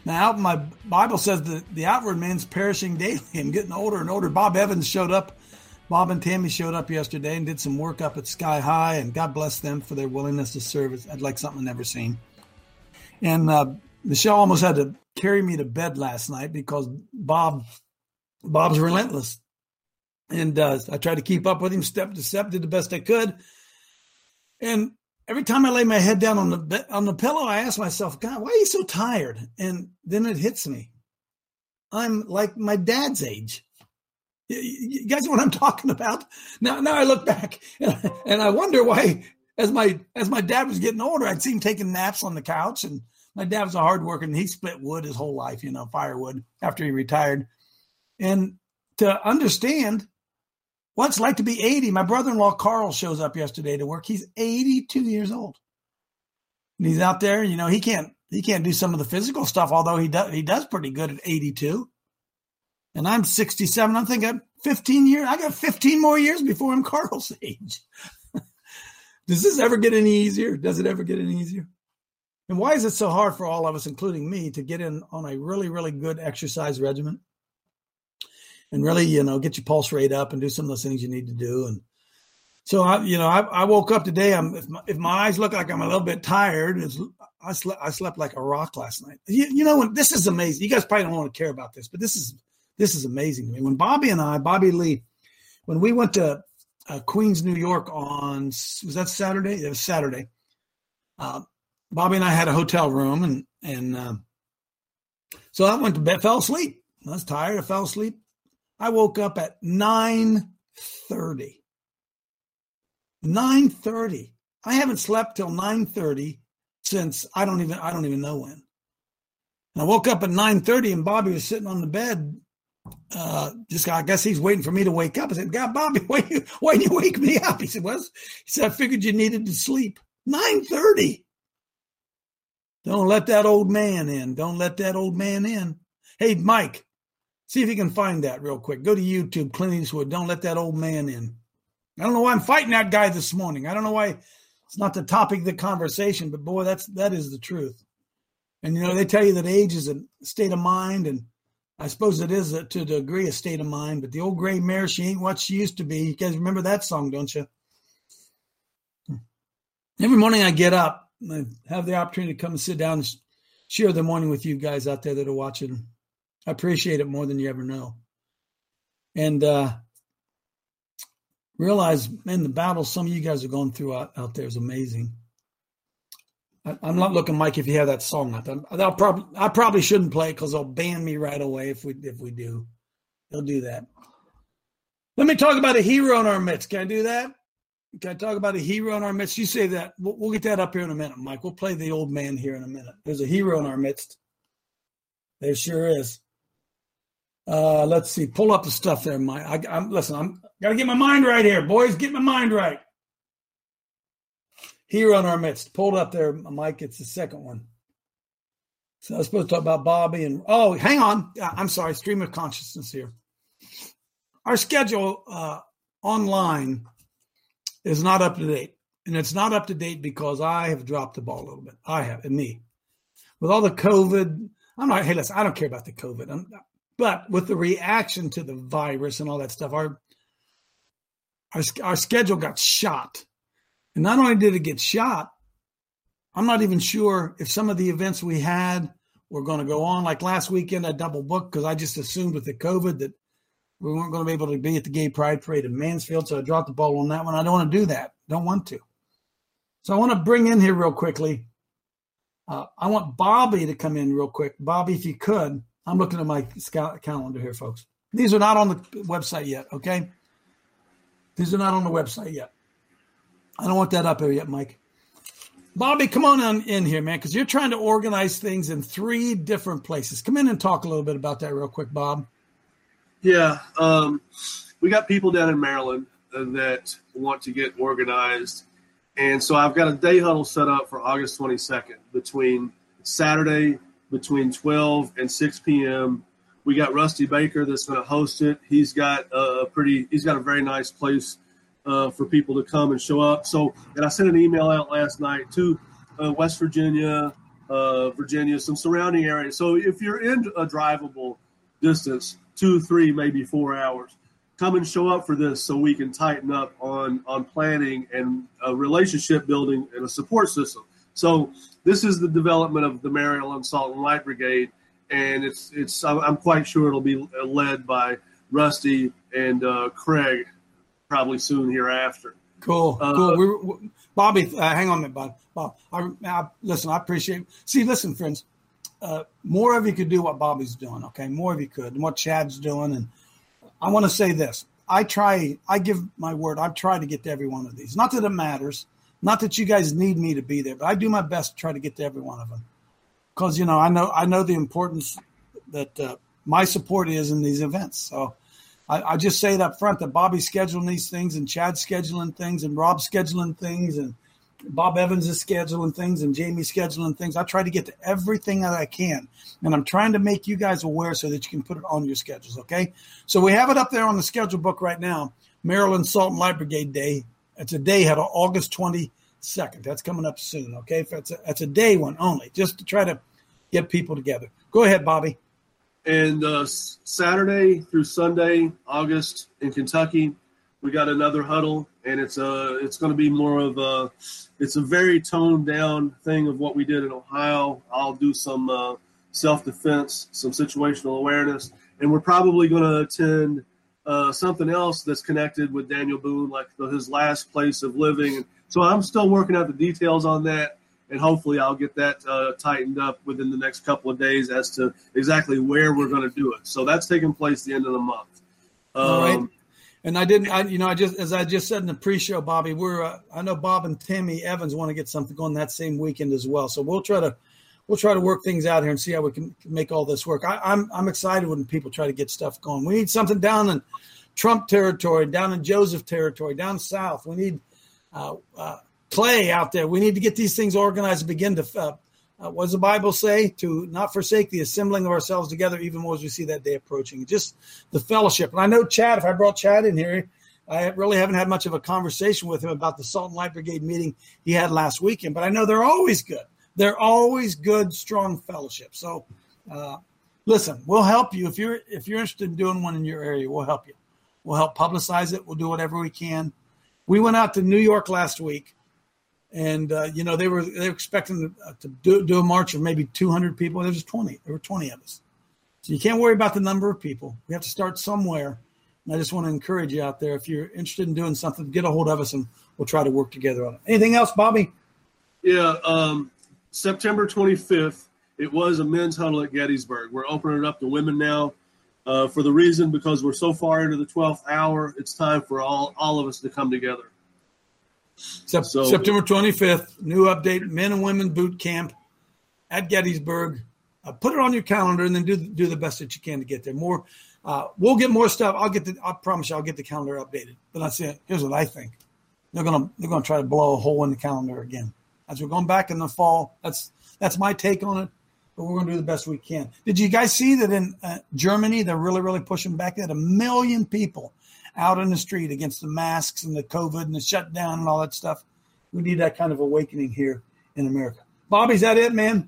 Now, my Bible says the outward man's perishing daily and getting older and older. Bob Evans showed up. Bob and Tammy showed up yesterday and did some work up at Sky High, and God bless them for their willingness to serve. I'd like something I've never seen. And Michelle almost had to carry me to bed last night because Bob's relentless. And I tried to keep up with him step to step, did the best I could. And every time I lay my head down on the pillow, I ask myself, God, why are you so tired? And then it hits me. I'm like my dad's age. You guys know what I'm talking about? Now I look back and I wonder why, as my dad was getting older, I'd see him taking naps on the couch. And my dad was a hard worker, and he split wood his whole life, firewood, after he retired. And to understand what it's like to be 80, my brother-in-law Carl shows up yesterday to work. He's 82 years old. And he's out there, he can't do some of the physical stuff, although he does pretty good at 82. And I'm 67. I'm thinking 15 years. I got 15 more years before I'm Carl's age. Does this ever get any easier? Does it ever get any easier? And why is it so hard for all of us, including me, to get in on a really, really good exercise regimen and really, get your pulse rate up and do some of those things you need to do? And so, I woke up today. If my eyes look like I'm a little bit tired, I slept like a rock last night. When this is amazing. You guys probably don't want to care about this, but this is amazing to me. When Bobby Lee, when we went to Queens, New York was that Saturday? It was Saturday. Bobby and I had a hotel room, and so I went to bed, fell asleep. I was tired. I fell asleep. I woke up at 9:30. 9:30. I haven't slept till 9:30 since I don't even know when. And I woke up at 9:30, and Bobby was sitting on the bed. I guess he's waiting for me to wake up. I said, God, Bobby, why didn't you wake me up? He said, I figured you needed to sleep. 9:30. Don't let that old man in. Don't let that old man in. Hey, Mike, see if you can find that real quick. Go to YouTube, Clint Eastwood. Don't let that old man in. I don't know why I'm fighting that guy this morning. I don't know why it's not the topic of the conversation, but boy, that is the truth. And, they tell you that age is a state of mind, and I suppose it is to a degree a state of mind, but the old gray mare, she ain't what she used to be. You guys remember that song, don't you? Every morning I get up, I have the opportunity to come and sit down and share the morning with you guys out there that are watching. I appreciate it more than you ever know. And realize, man, the battle some of you guys are going through out there is amazing. I'm not looking, Mike, if you have that song out there. I probably shouldn't play it because they'll ban me right away if we do. They'll do that. Let me talk about a hero in our midst. Can I do that? Can I talk about a hero in our midst? You say that. We'll get that up here in a minute, Mike. We'll play the old man here in a minute. There's a hero in our midst. There sure is. Let's see. Pull up the stuff there, Mike. I'm got to get my mind right here. Boys, get my mind right. Hero in our midst. Pulled up there, Mike. It's the second one. So I was supposed to talk about Bobby and hang on. I'm sorry. Stream of consciousness here. Our schedule online is not up to date. And it's not up to date because I have dropped the ball a little bit. I have, and me. With all the COVID, listen, I don't care about the COVID. But with the reaction to the virus and all that stuff, our schedule got shot. And not only did it get shot, I'm not even sure if some of the events we had were going to go on. Like last weekend, I double booked because I just assumed with the COVID that we weren't going to be able to be at the Gay Pride Parade in Mansfield. So I dropped the ball on that one. I don't want to do that. Don't want to. So I want to bring in here real quickly. I want Bobby to come in real quick. Bobby, if you could. I'm looking at my calendar here, folks. These are not on the website yet, okay? These are not on the website yet. I don't want that up here yet, Mike. Bobby, come on in here, man, because you're trying to organize things in 3 different places. Come in and talk a little bit about that real quick, Bob. Yeah, we got people down in Maryland that want to get organized. And so I've got a day huddle set up for August 22nd between Saturday, between 12 and 6 p.m. We got Rusty Baker that's going to host it. He's got a very nice place for people to come and show up. So, and I sent an email out last night to West Virginia, Virginia, some surrounding areas. So if you're in a drivable distance, 2, 3, maybe 4 hours, come and show up for this so we can tighten up on planning and relationship building and a support system. So this is the development of the Maryland Salt and Light Brigade, and I'm quite sure it'll be led by Rusty and Craig probably soon hereafter. Cool. Bobby, hang on a minute, Bob. Listen, I appreciate. Listen, friends. More of you could do what Bobby's doing. Okay, more of you could, and what Chad's doing. And I want to say this: I give my word. I've tried to get to every one of these. Not that it matters. Not that you guys need me to be there, but I do my best to try to get to every one of them. Because I know the importance that my support is in these events. So. I just say it up front that Bobby's scheduling these things and Chad's scheduling things and Rob's scheduling things and Bob Evans is scheduling things and Jamie's scheduling things. I try to get to everything that I can. And I'm trying to make you guys aware so that you can put it on your schedules, okay? So we have it up there on the schedule book right now, Maryland Salt and Light Brigade Day. It's a day ahead of August 22nd. That's coming up soon, okay? That's a day one only, just to try to get people together. Go ahead, Bobby. And Saturday through Sunday, August in Kentucky, we got another huddle, and it's going to be more of it's a very toned down thing of what we did in Ohio. I'll do some self-defense, some situational awareness, and we're probably going to attend something else that's connected with Daniel Boone, like his last place of living. And so I'm still working out the details on that. And hopefully I'll get that tightened up within the next couple of days as to exactly where we're going to do it. So that's taking place the end of the month. All right. And I just said in the pre-show, Bobby, I know Bob and Tammy Evans want to get something going that same weekend as well. So we'll try to work things out here and see how we can make all this work. I'm excited when people try to get stuff going. We need something down in Trump territory, down in Joseph territory, down south. We need Clay out there. We need to get these things organized and begin to, what does the Bible say? To not forsake the assembling of ourselves together, even more as we see that day approaching. Just the fellowship. And I know Chad, if I brought Chad in here, I really haven't had much of a conversation with him about the Salt and Light Brigade meeting he had last weekend, but I know they're always good. They're always good, strong fellowship. So listen, we'll help you. If you're interested in doing one in your area, we'll help you. We'll help publicize it. We'll do whatever we can. We went out to New York last week. And, they were expecting to do a march of maybe 200 people. There were 20 of us. So you can't worry about the number of people. We have to start somewhere. And I just want to encourage you out there, if you're interested in doing something, get a hold of us and we'll try to work together on it. Anything else, Bobby? Yeah, September 25th, it was a men's huddle at Gettysburg. We're opening it up to women now for the reason because we're so far into the 12th hour, it's time for all of us to come together. September 25th, new update, men and women boot camp at Gettysburg. Put it on your calendar and then do the best that you can to get there. More, we'll get more stuff. I promise you, I'll get the calendar updated. But that's it. Here's what I think. They're gonna try to blow a hole in the calendar again. As we're going back in the fall, that's my take on it. But we're gonna do the best we can. Did you guys see that in Germany they're really, really pushing back? They had 1 million people out in the street against the masks and the COVID and the shutdown and all that stuff. We need that kind of awakening here in America. Bobby, is that it, man?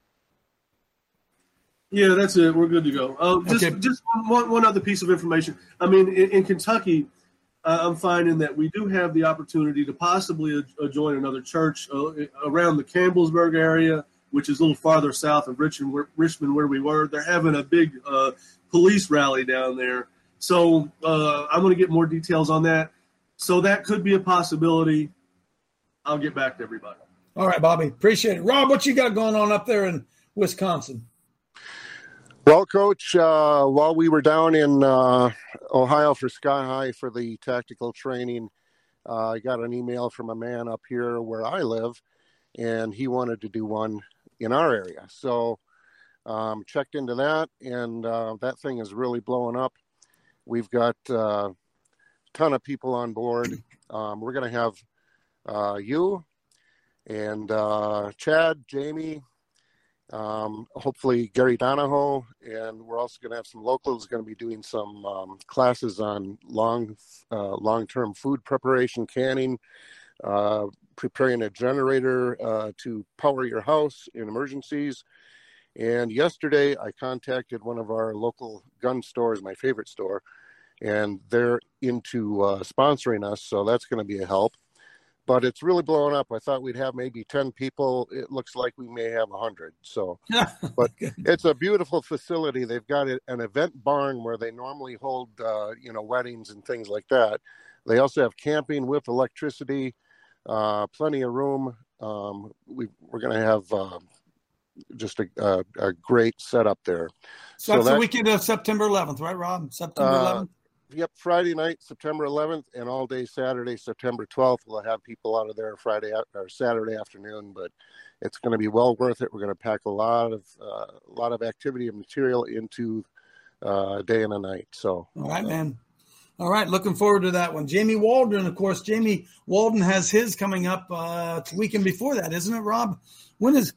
Yeah, that's it. We're good to go. Just one other piece of information. I mean, in Kentucky, I'm finding that we do have the opportunity to possibly join another church around the Campbellsburg area, which is a little farther south of Richmond, where we were. They're having a big police rally down there. So I'm going to get more details on that. So that could be a possibility. I'll get back to everybody. All right, Bobby. Appreciate it. Rob, what you got going on up there in Wisconsin? Well, Coach, while we were down in Ohio for Sky High for the tactical training, I got an email from a man up here where I live, and he wanted to do one in our area. So checked into that, and that thing is really blowing up. We've got a ton of people on board. We're going to have you and Chad, Jamie, hopefully Gary Donahoe, and we're also going to have some locals going to be doing some classes on long-term food preparation, canning, preparing a generator to power your house in emergencies. And yesterday I contacted one of our local gun stores, my favorite store, and they're into sponsoring us. So that's going to be a help. But it's really blowing up. I thought we'd have maybe 10 people. It looks like we may have 100. So, but it's a beautiful facility. They've got an event barn where they normally hold, weddings and things like that. They also have camping with electricity, plenty of room. We're going to have just a great setup there. So that's the weekend of September 11th, right, Rob? September 11th? Yep, Friday night, September 11th, and all day Saturday, September 12th. We'll have people out of there Friday or Saturday afternoon, but it's going to be well worth it. We're going to pack a lot of activity and material into a day and a night. So, all right, man. All right, looking forward to that one. Jamie Walden, of course. Jamie Walden has his coming up. It's the weekend before that, isn't it, Rob? When is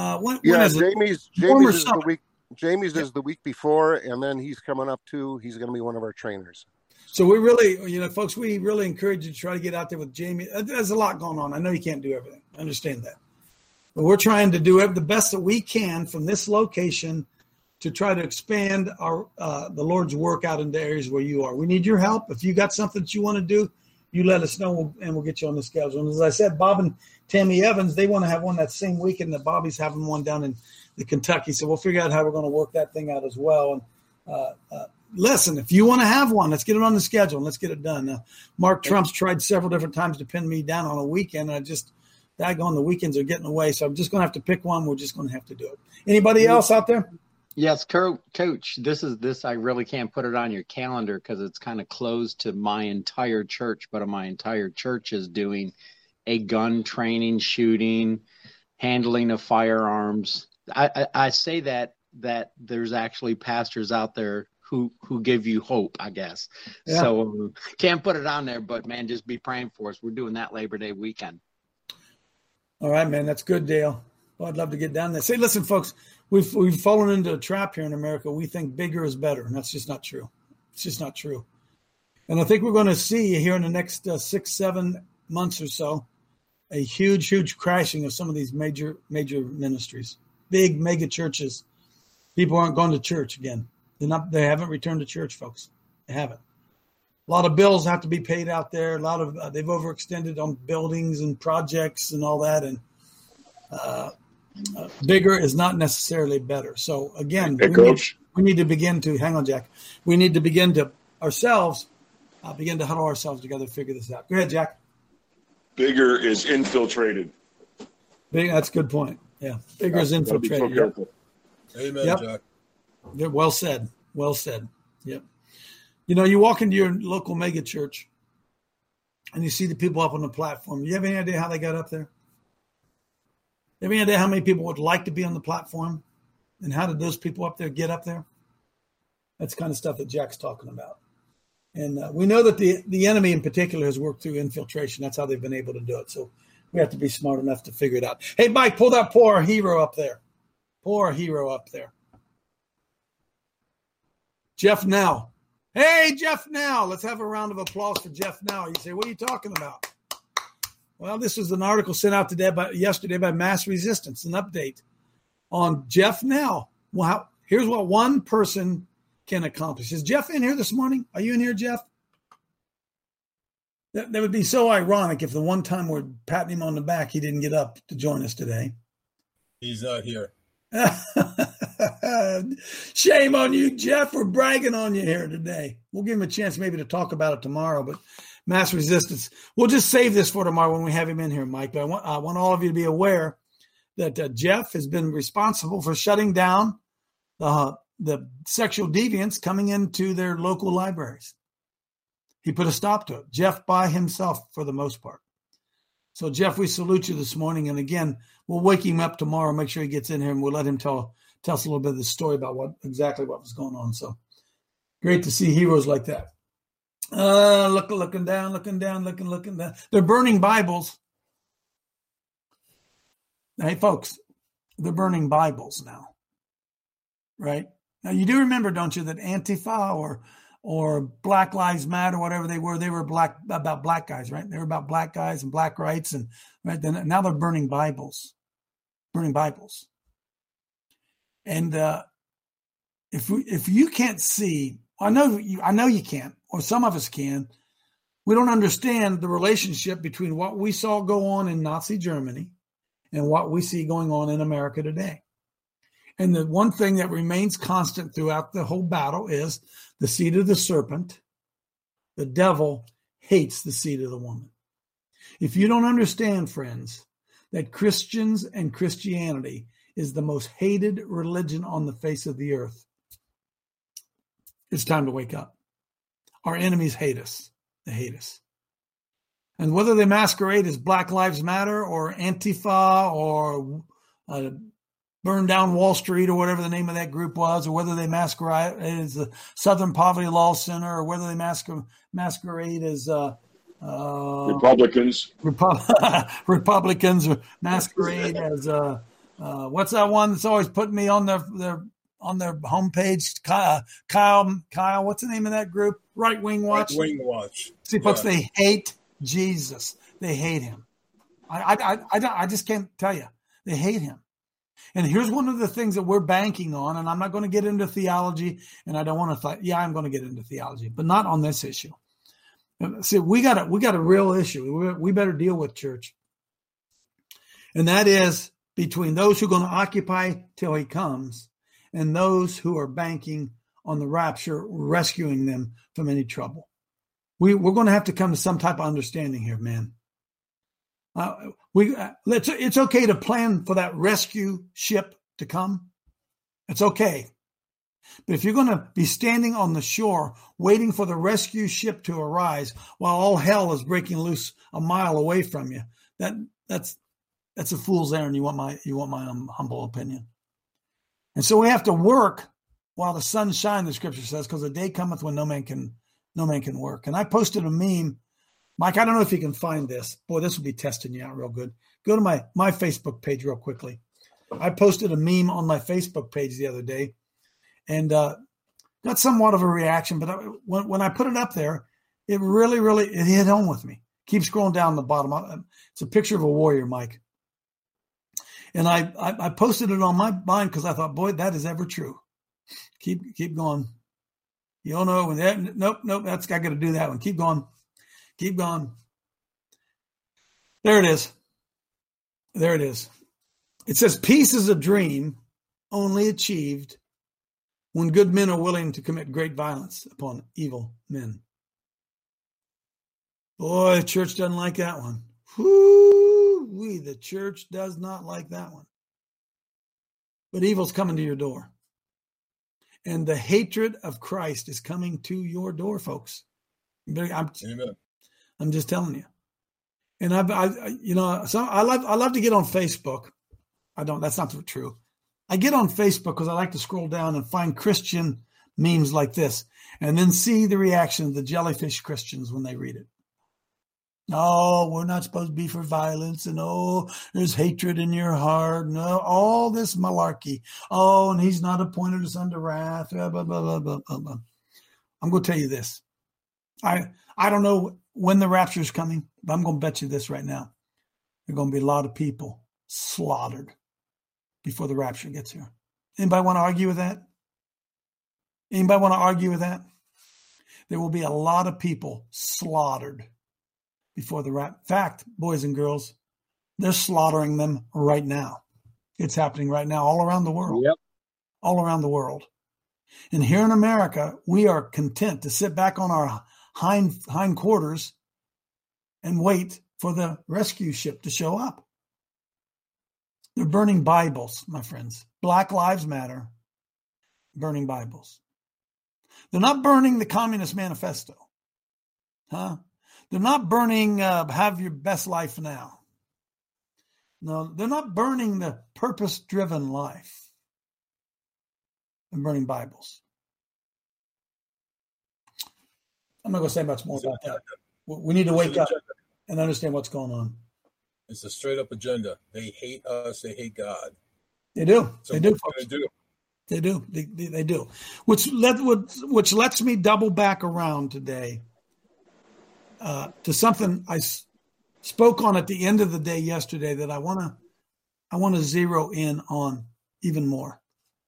Jamie's is the week. Jamie's is the week before, and then he's coming up too. He's going to be one of our trainers. So we really, folks, we really encourage you to try to get out there with Jamie. There's a lot going on. I know you can't do everything. I understand that. But we're trying to do the best that we can from this location to try to expand our the Lord's work out into areas where you are. We need your help. If you got something that you want to do, you let us know, and we'll get you on the schedule. And as I said, Bob and Tammy Evans, they want to have one that same weekend that Bobby's having one down in the Kentucky. So we'll figure out how we're going to work that thing out as well. And listen, if you want to have one, let's get it on the schedule and let's get it done. Mark Trump's tried several different times to pin me down on a weekend. And the weekends are getting away. So I'm just going to have to pick one. We're just going to have to do it. Anybody else out there? Yes, Coach, this I really can't put it on your calendar because it's kind of closed to my entire church, but my entire church is doing a gun training, shooting, handling of firearms. I say that there's actually pastors out there who give you hope, I guess. Yeah. So can't put it on there, but man, just be praying for us. We're doing that Labor Day weekend. All right, man, that's good, Dale. Well, I'd love to get down there. Say, listen, folks, we've fallen into a trap here in America. We think bigger is better, and that's just not true. It's just not true. And I think we're going to see here in the next 6-7 months or so a huge crashing of some of these major ministries, big mega churches. People aren't going to church again. They haven't returned to church, folks. They haven't. A lot of bills have to be paid out there. A lot of they've overextended on buildings and projects and all that, and bigger is not necessarily better. So again, we need to begin to hang on, Jack. We need to begin to ourselves begin to huddle ourselves together to figure this out. Go ahead, Jack. Bigger is infiltrated. That's a good point. Yeah, bigger is infiltrated. Yep. Amen, yep. Jack. Yeah, well said. Well said. Yep. You walk into your local mega church and you see the people up on the platform. Do you have any idea how they got up there? You have any idea how many people would like to be on the platform? And how did those people up there get up there? That's the kind of stuff that Jack's talking about. And we know that the enemy in particular has worked through infiltration. That's how they've been able to do it. So we have to be smart enough to figure it out. Hey, Mike, pull that poor hero up there. Poor hero up there. Jeff Now. Hey, Jeff Now. Let's have a round of applause for Jeff Now. You say, what are you talking about? Well, this was an article sent out yesterday by Mass Resistance, an update on Jeff Now. Well, here's what one person can accomplish. Is Jeff in here this morning? Are you in here, Jeff? That would be so ironic if the one time we're patting him on the back, he didn't get up to join us today. He's not here. Shame on you, Jeff. We're bragging on you here today. We'll give him a chance maybe to talk about it tomorrow, but Mass Resistance. We'll just save this for tomorrow when we have him in here, Mike. But I want all of you to be aware that Jeff has been responsible for shutting down the sexual deviants coming into their local libraries. He put a stop to it. Jeff by himself for the most part. So, Jeff, we salute you this morning. And again, we'll wake him up tomorrow, make sure he gets in here, and we'll let him tell us a little bit of the story about exactly what was going on. So great to see heroes like that. Looking down. They're burning Bibles. Hey, folks, they're burning Bibles now. Right? Now, you do remember, don't you, that Antifa or Black Lives Matter, whatever they were about black guys, right? They were about black guys and black rights, and right then now they're burning Bibles. And if you can't see, I know you can't, or some of us can. We don't understand the relationship between what we saw go on in Nazi Germany and what we see going on in America today. And the one thing that remains constant throughout the whole battle is the seed of the serpent. The devil hates the seed of the woman. If you don't understand, friends, that Christians and Christianity is the most hated religion on the face of the earth, it's time to wake up. Our enemies hate us. They hate us. And whether they masquerade as Black Lives Matter or Antifa or Burn Down Wall Street or whatever the name of that group was, or whether they masquerade as the Southern Poverty Law Center, or whether they masquerade as Republicans. Republicans, or masquerade as what's that one that's always putting me on their homepage? Kyle, what's the name of that group? Right Wing Watch. Right Wing Watch. See, folks, they hate Jesus. They hate him. I just can't tell you. They hate him. And here's one of the things that we're banking on, and I'm not going to get into theology, and I don't want to. I'm going to get into theology, but not on this issue. See, we got a real issue. We better deal with, church, and that is between those who are going to occupy till he comes, and those who are banking on the rapture, rescuing them from any trouble. We're going to have to come to some type of understanding here, man. It's okay to plan for that rescue ship to come. It's okay. But if you're going to be standing on the shore waiting for the rescue ship to arise while all hell is breaking loose a mile away from you, that's a fool's errand. You want my humble opinion. And so we have to work while the sun shines, the scripture says, because the day cometh when no man can work. And I posted a meme. Mike, I don't know if you can find this. Boy, this will be testing you out real good. Go to my Facebook page real quickly. I posted a meme on my Facebook page the other day and got somewhat of a reaction. But when I put it up there, it really it hit home with me. Keep scrolling down the bottom. It's a picture of a warrior, Mike. And I posted it on my mind because I thought, boy, that is ever true. Keep going. You don't know when that. Nope. I got to do that one. Keep going. There it is. It says, peace is a dream only achieved when good men are willing to commit great violence upon evil men. Boy, the church doesn't like that one. Whoo-wee, the church does not like that one. But evil's coming to your door. And the hatred of Christ is coming to your door, folks. Amen. I'm just telling you. And I love to get on Facebook. That's not true. I get on Facebook because I like to scroll down and find Christian memes like this and then see the reaction of the jellyfish Christians when they read it. No, we're not supposed to be for violence. And there's hatred in your heart. No, all this malarkey. Oh, and he's not appointed us unto wrath. Blah, blah, blah, blah, blah, blah. I'm going to tell you this. I don't know when the rapture is coming, but I'm going to bet you this right now. There are going to be a lot of people slaughtered before the rapture gets here. Anybody want to argue with that? There will be a lot of people slaughtered before the rapture. In fact, boys and girls, they're slaughtering them right now. It's happening right now all around the world. Yep. All around the world. And here in America, we are content to sit back on our hind quarters and wait for the rescue ship to show up. They're burning Bibles, my friends. Black Lives Matter, burning Bibles. They're not burning the Communist Manifesto. They're not burning Have Your Best Life Now. No, they're not burning the purpose-driven life. They're burning Bibles. I'm not going to say much more about that. We need to wake up and understand what's going on. It's a straight up agenda. They hate us. They hate God. They do. So they do. What are they going to do? They do. They do. Which lets me double back around today to something I spoke on at the end of the day yesterday that I want to zero in on even more.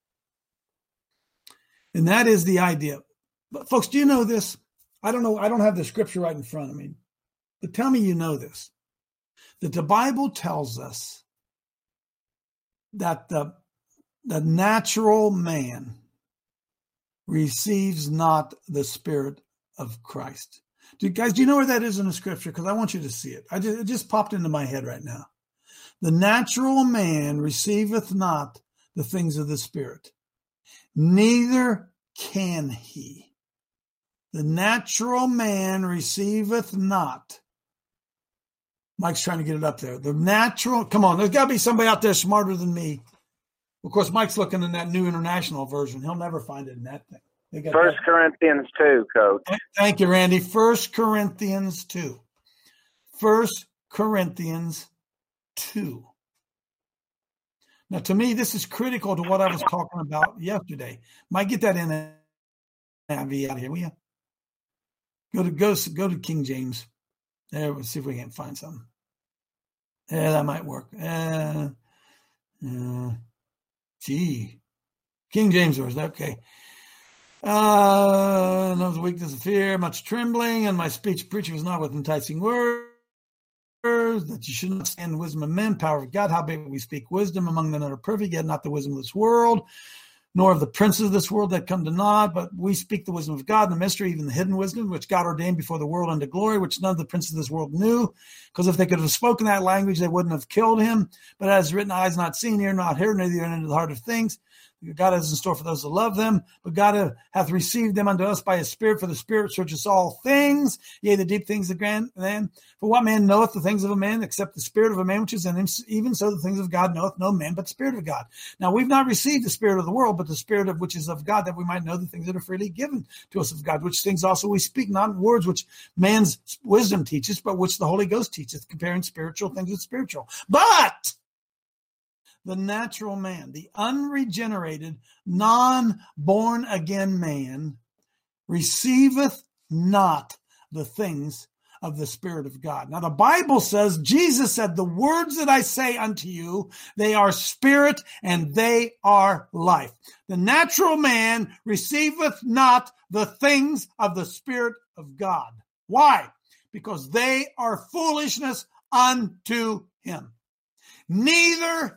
And that is the idea. But folks, do you know this? I don't know. I don't have the scripture right in front of me. But tell me you know this. That the Bible tells us that the natural man receives not the Spirit of Christ. Do you know where that is in the scripture? Because I want you to see it. It just popped into my head right now. The natural man receiveth not the things of the Spirit, neither can he. The natural man receiveth not. Mike's trying to get it up there. The natural, come on, there's got to be somebody out there smarter than me. Of course, Mike's looking in that New International Version. He'll never find it in that thing. 1 Corinthians 2, Coach. Thank you, Randy. 1 Corinthians 2. 1 Corinthians 2. Now, to me, this is critical to what I was talking about yesterday. Mike, get that in NIV out of here, will you? Go to King James. There, we'll see if we can find something. Yeah, that might work. King James version. Okay. No weakness of fear, much trembling, and my speech preaching was not with enticing words, that you should not stand in the wisdom of men, power of God. Howbeit we speak wisdom among them that are perfect, yet not the wisdom of this world, nor of the princes of this world that come to naught, but we speak the wisdom of God, and the mystery, even the hidden wisdom, which God ordained before the world unto glory, which none of the princes of this world knew, because if they could have spoken that language, they wouldn't have killed him. But as written, eyes not seen, ear not heard, neither into the heart of things, God has in store for those that love them, but God hath received them unto us by his Spirit, for the Spirit searches all things, yea, the deep things of man. For what man knoweth the things of a man, except the Spirit of a man which is in him? Even so the things of God knoweth no man, but the Spirit of God. Now we've not received the Spirit of the world, but the Spirit of which is of God, that we might know the things that are freely given to us of God, which things also we speak, not in words which man's wisdom teaches, but which the Holy Ghost teacheth, comparing spiritual things with spiritual. But the natural man, the unregenerated, non-born again man, receiveth not the things of the Spirit of God. Now the Bible says, Jesus said, the words that I say unto you, they are spirit and they are life. The natural man receiveth not the things of the Spirit of God. Why? Because they are foolishness unto him. Neither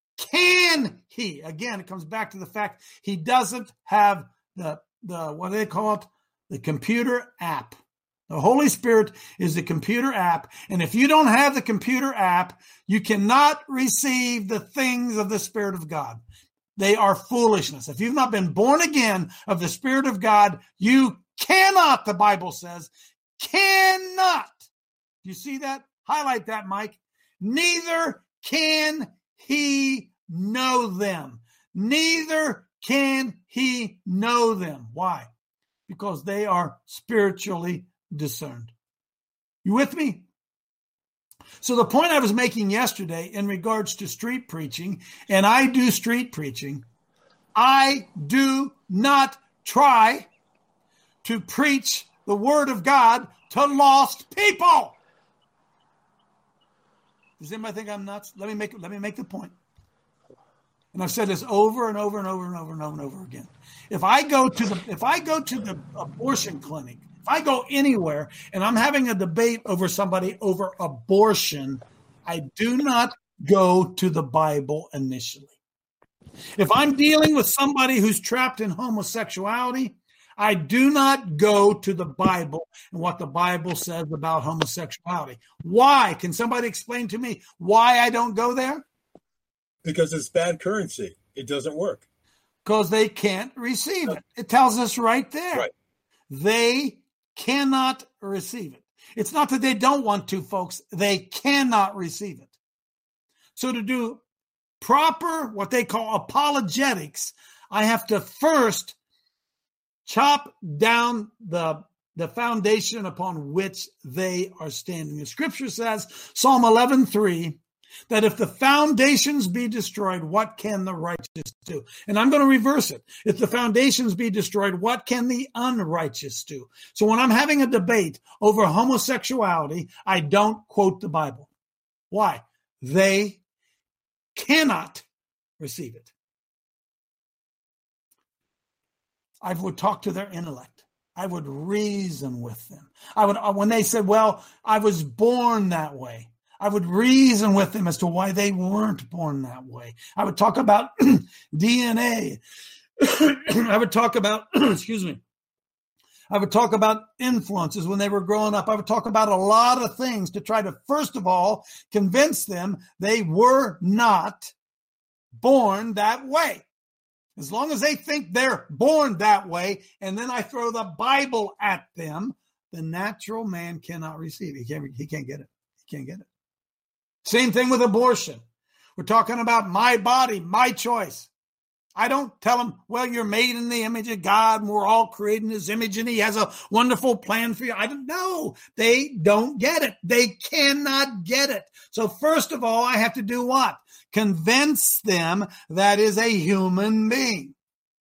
can he. Again, it comes back to the fact he doesn't have the what do they call it? The computer app. The Holy Spirit is the computer app. And if you don't have the computer app, you cannot receive the things of the Spirit of God. They are foolishness. If you've not been born again of the Spirit of God, you cannot, the Bible says, cannot. Do you see that? Highlight that, Mike. Neither can he know them. Neither can he know them. Why? Because they are spiritually discerned. You with me? So the point I was making yesterday in regards to street preaching, and I do street preaching, I do not try to preach the word of God to lost people. Does anybody think I'm nuts? Let me make the point. And I've said this over and over and over and over and over and over again. If I go to the abortion clinic, if I go anywhere and I'm having a debate over somebody over abortion, I do not go to the Bible initially. If I'm dealing with somebody who's trapped in homosexuality, I do not go to the Bible and what the Bible says about homosexuality. Why? Can somebody explain to me why I don't go there? Because it's bad currency. It doesn't work. Because they can't receive it. It tells us right there. Right. They cannot receive it. It's not that they don't want to, folks. They cannot receive it. So to do proper, what they call apologetics, I have to first chop down the foundation upon which they are standing. The scripture says, Psalm 11:3, That if the foundations be destroyed, what can the righteous do? And I'm going to reverse it. If the foundations be destroyed, what can the unrighteous do? So when I'm having a debate over homosexuality, I don't quote the Bible. Why? They cannot receive it. I would talk to their intellect. I would reason with them. When they said, well, I was born that way, I would reason with them as to why they weren't born that way. I would talk about DNA. I would talk about, I would talk about influences when they were growing up. I would talk about a lot of things to try to, first of all, convince them they were not born that way. As long as they think they're born that way, and then I throw the Bible at them, the natural man cannot receive it. He can't get it. He can't get it. Same thing with abortion. We're talking about my body, my choice. I don't tell them, well, you're made in the image of God and we're all created in his image and he has a wonderful plan for you. I don't know. They don't get it. They cannot get it. So first of all, I have to do what? Convince them that is a human being.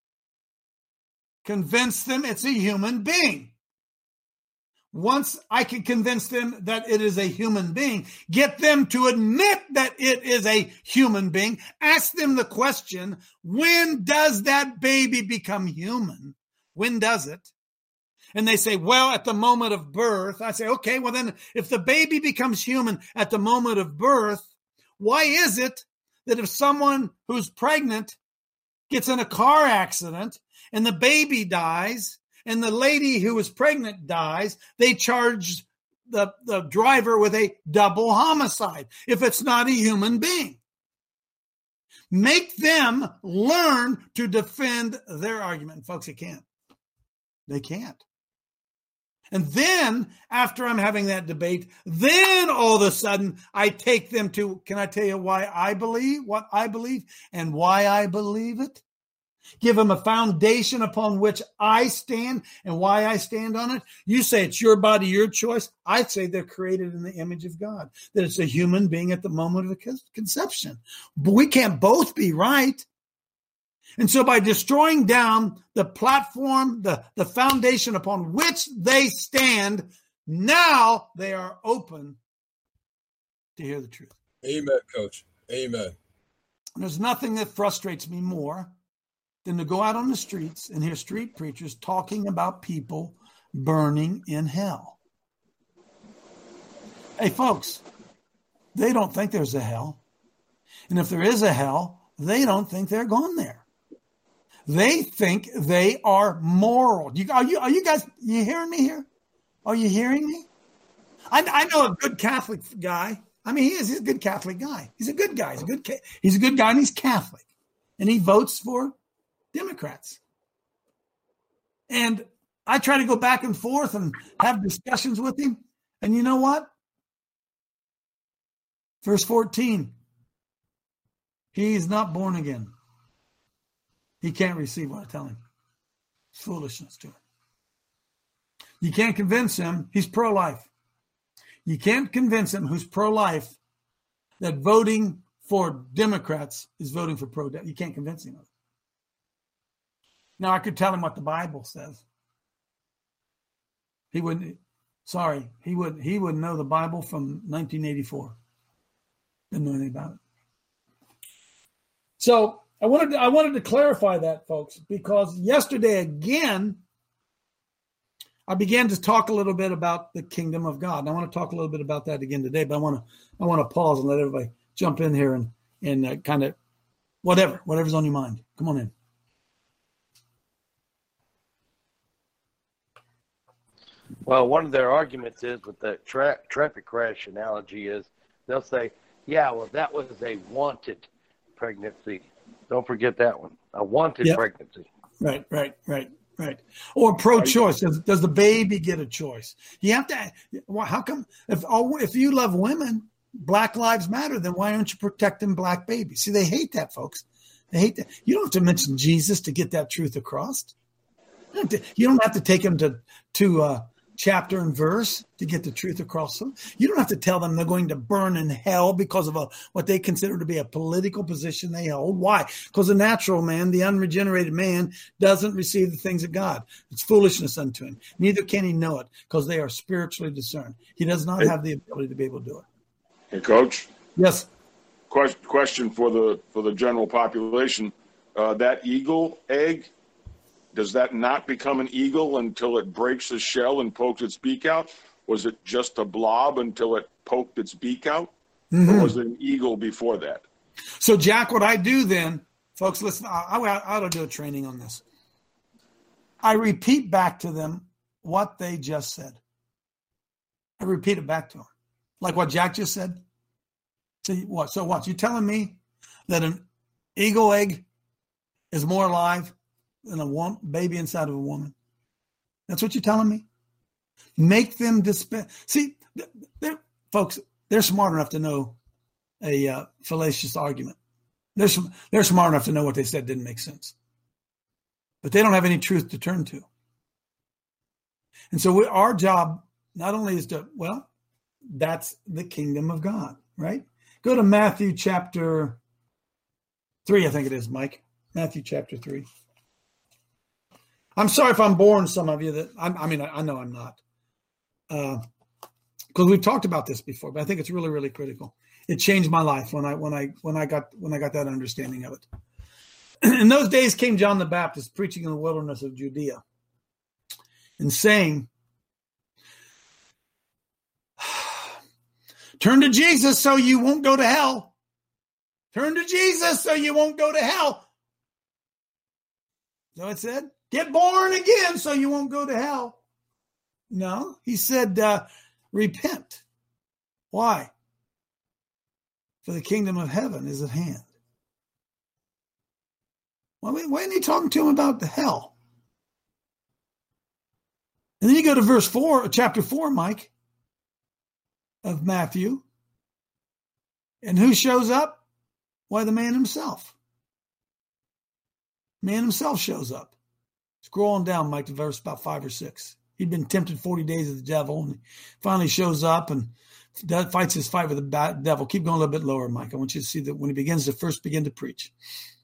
Convince them it's a human being. Once I can convince them that it is a human being, get them to admit that it is a human being, ask them the question, when does that baby become human? When does it? And they say, well, at the moment of birth. I say, okay, well then if the baby becomes human at the moment of birth, why is it that if someone who's pregnant gets in a car accident and the baby dies, and the lady who was pregnant dies, they charge the driver with a double homicide if it's not a human being? Make them learn to defend their argument. And folks, they can't. They can't. And then, after I'm having that debate, then all of a sudden I take them to, can I tell you why I believe what I believe and why I believe it? Give them a foundation upon which I stand and why I stand on it. You say it's your body, your choice. I say they're created in the image of God, that it's a human being at the moment of conception. But we can't both be right. And so by destroying down the platform, the foundation upon which they stand, now they are open to hear the truth. Amen, Coach. Amen. And there's nothing that frustrates me more than to go out on the streets and hear street preachers talking about people burning in hell. Hey, folks, they don't think there's a hell. And if there is a hell, they don't think they're going there. They think they are moral. Are you guys, you hearing me here? Are you hearing me? I know a good Catholic guy. I mean, he's a good Catholic guy. He's a good guy. He's a good guy and he's Catholic. And he votes for Democrats. And I try to go back and forth and have discussions with him. And you know what? Verse 14, he's not born again. He can't receive what I tell him. It's foolishness to him. You can't convince him he's pro-life. You can't convince him who's pro-life that voting for Democrats is voting for pro-death. You can't convince him of it. Now, I could tell him what the Bible says. He wouldn't know the Bible from 1984. Didn't know anything about it. So I wanted to clarify that, folks, because yesterday again, I began to talk a little bit about the kingdom of God. And I want to talk a little bit about that again today, but I want to pause and let everybody jump in here and kind of whatever's on your mind. Come on in. Well, one of their arguments is with the traffic crash analogy is they'll say, yeah, well, that was a wanted pregnancy. Don't forget that one. A wanted pregnancy. Right. Or pro-choice. Does the baby get a choice? You have to. Well, how come if you love women, Black Lives Matter, then why aren't you protecting black babies? See, they hate that, folks. They hate that. You don't have to mention Jesus to get that truth across. You don't have to take them to chapter and verse to get the truth across them. You don't have to tell them they're going to burn in hell because of what they consider to be a political position they hold. Why? Because the natural man, the unregenerated man, doesn't receive the things of God. It's foolishness unto him. Neither can he know it because they are spiritually discerned. He does not have the ability to be able to do it. Hey, Coach. Yes. Question for the general population. That eagle egg, does that not become an eagle until it breaks the shell and pokes its beak out? Was it just a blob until it poked its beak out? Mm-hmm. Or was it an eagle before that? So, Jack, what I do then, folks, listen, I ought to do a training on this. I repeat back to them what they just said. I repeat it back to them. Like what Jack just said. So what? You telling me that an eagle egg is more alive than a baby inside of a woman? That's what you're telling me? Make them dispense. See, folks, they're smart enough to know a fallacious argument. They're smart enough to know what they said didn't make sense. But they don't have any truth to turn to. And so our job not only is to, that's the kingdom of God, right? Go to Matthew chapter 3, I think it is, Mike. Matthew chapter 3. I'm sorry if I'm boring some of you. I know I'm not. Because we've talked about this before, but I think it's really, really critical. It changed my life when I got that understanding of it. In those days came John the Baptist preaching in the wilderness of Judea and saying, turn to Jesus so you won't go to hell. Turn to Jesus so you won't go to hell. You know what it said? Get born again so you won't go to hell. No, he said, repent. Why? For the kingdom of heaven is at hand. Why isn't he talking to him about the hell? And then you go to chapter 4, Mike, of Matthew. And who shows up? Why, the man himself. Man himself shows up. Scroll on down, Mike, to verse about 5 or 6. He'd been tempted 40 days of the devil, and finally shows up and fights his fight with the devil. Keep going a little bit lower, Mike. I want you to see that when he begins to preach.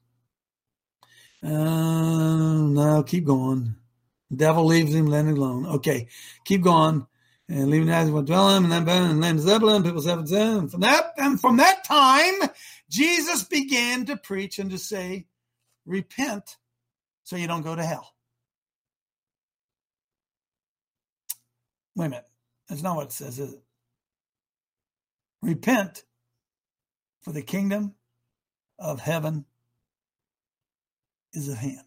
No, keep going. The devil leaves him, let him alone. Okay, keep going. And leaving as went dwell him, and then and land Zebulun, people said, and from that time, Jesus began to preach and to say, repent so you don't go to hell. Wait a minute. That's not what it says, is it? Repent, for the kingdom of heaven is at hand.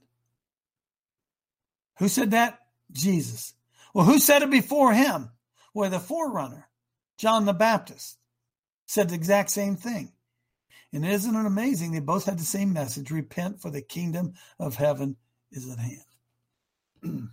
Who said that? Jesus. Well, who said it before him? Well, the forerunner, John the Baptist, said the exact same thing. And isn't it amazing? They both had the same message. Repent, for the kingdom of heaven is at hand.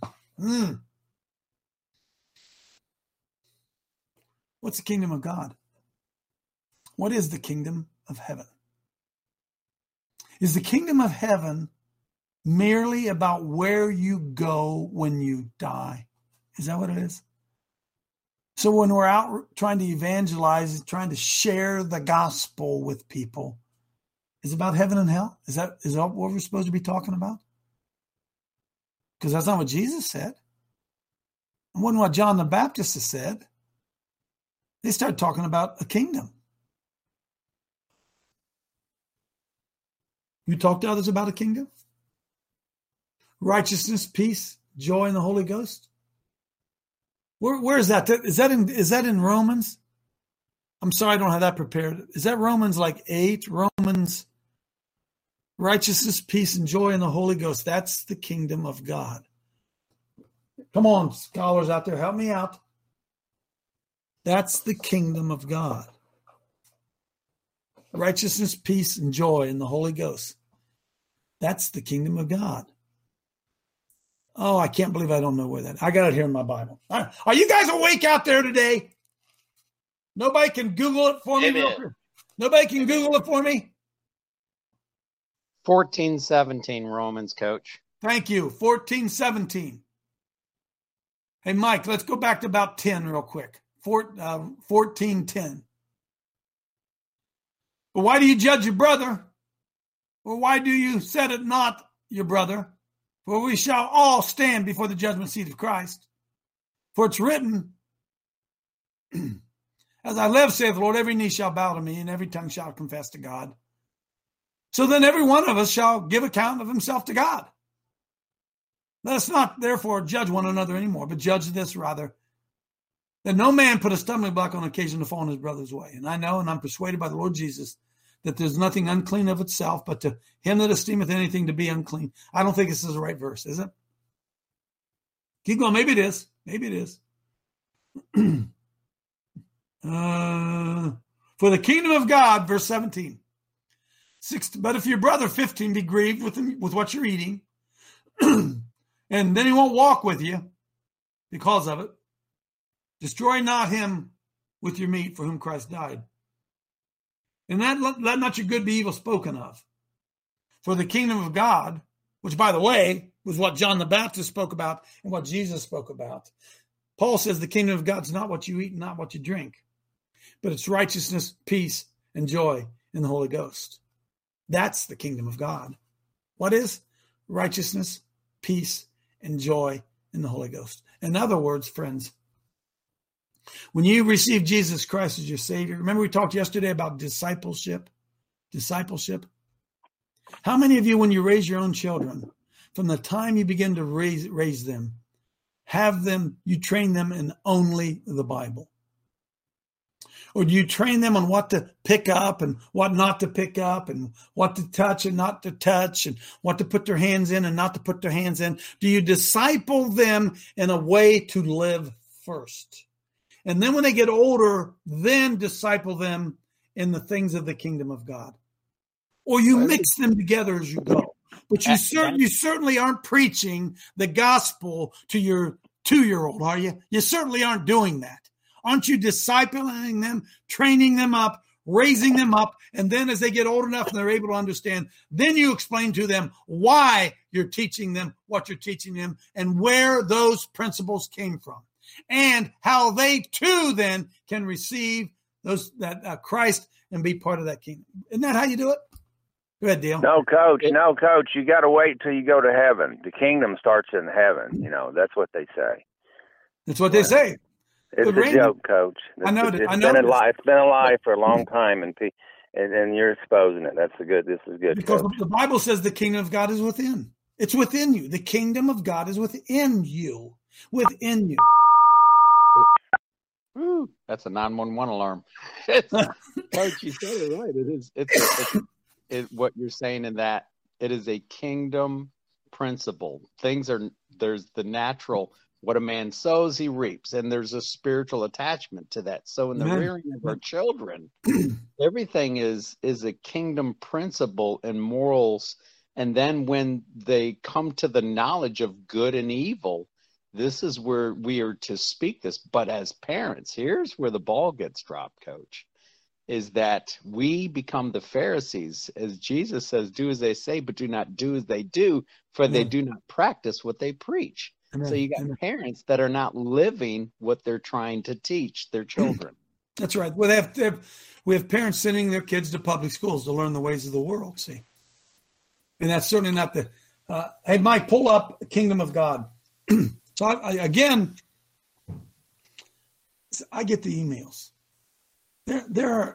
What's the kingdom of God? What is the kingdom of heaven? Is the kingdom of heaven merely about where you go when you die? Is that what it is? So when we're out trying to evangelize, trying to share the gospel with people, is it about heaven and hell? Is that what we're supposed to be talking about? Because that's not what Jesus said. It wasn't what John the Baptist has said. They started talking about a kingdom. You talk to others about a kingdom? Righteousness, peace, joy in the Holy Ghost. Where is that? Is that in Romans? I'm sorry, I don't have that prepared. Is that Romans 8? Romans, righteousness, peace, and joy in the Holy Ghost. That's the kingdom of God. Come on, scholars out there, help me out. That's the kingdom of God. Righteousness, peace, and joy in the Holy Ghost. That's the kingdom of God. Oh, I can't believe I don't know where that. I got it here in my Bible. Are you guys awake out there today? Nobody can Google it for me. Amen. Nobody can Google it for me. 14:17 Romans, Coach. Thank you. 14:17. Hey, Mike, let's go back to about 10 real quick. 14:10. But why do you judge your brother? Or why do you set it not your brother? For we shall all stand before the judgment seat of Christ. For it's written, as I live, saith the Lord, every knee shall bow to me, and every tongue shall confess to God. So then every one of us shall give account of himself to God. Let us not, therefore, judge one another anymore, but judge this rather, that no man put a stumbling block on occasion to fall in his brother's way. And I know, and I'm persuaded by the Lord Jesus, that there's nothing unclean of itself, but to him that esteemeth anything to be unclean. I don't think this is the right verse, is it? Keep going. Maybe it is. Maybe it is. For the kingdom of God, verse 17. But if your brother, 15, be grieved with what you're eating, and then he won't walk with you because of it, destroy not him with your meat for whom Christ died. And that let not your good be evil spoken of. For the kingdom of God, which, by the way, was what John the Baptist spoke about and what Jesus spoke about. Paul says the kingdom of God is not what you eat and not what you drink, but it's righteousness, peace, and joy in the Holy Ghost. That's the kingdom of God. What is? Righteousness, peace, and joy in the Holy Ghost. In other words, friends, when you receive Jesus Christ as your Savior, remember we talked yesterday about discipleship? Discipleship. How many of you, when you raise your own children, from the time you begin to raise them, you train them in only the Bible? Or do you train them on what to pick up and what not to pick up and what to touch and not to touch and what to put their hands in and not to put their hands in? Do you disciple them in a way to live first? And then when they get older, then disciple them in the things of the kingdom of God. Or you mix them together as you go. But you certainly aren't preaching the gospel to your 2-year-old, are you? You certainly aren't doing that. Aren't you discipling them, training them up, raising them up, and then as they get old enough and they're able to understand, then you explain to them why you're teaching them what you're teaching them and where those principles came from and how they too then can receive that Christ and be part of that kingdom. Isn't that how you do it? Go ahead, Dale. No, Coach. You got to wait till you go to heaven. The kingdom starts in heaven. That's what they say. That's what they say. It's a joke, Coach. I know. It's been a lie for a long time, and you're exposing it. This is good. Because Coach. the Bible says the kingdom of God is within. It's within you. The kingdom of God is within you. Within you. Ooh, that's a 911 alarm. Coach, you said it right. It is. It's what you're saying in that it is a kingdom principle. There's the natural. What a man sows, he reaps. And there's a spiritual attachment to that. So in the rearing of our children, everything is a kingdom principle and morals. And then when they come to the knowledge of good and evil, this is where we are to speak this. But as parents, here's where the ball gets dropped, Coach, is that we become the Pharisees. As Jesus says, do as they say, but do not do as they do, for they do not practice what they preach. Amen. So you got parents that are not living what they're trying to teach their children. That's right. Well, we have parents sending their kids to public schools to learn the ways of the world, see? And that's certainly not the... hey, Mike, pull up Kingdom of God. So, I get the emails. There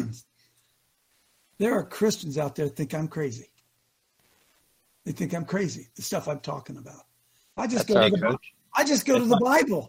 are Christians out there that think I'm crazy. They think I'm crazy, the stuff I'm talking about. I just go to the Bible.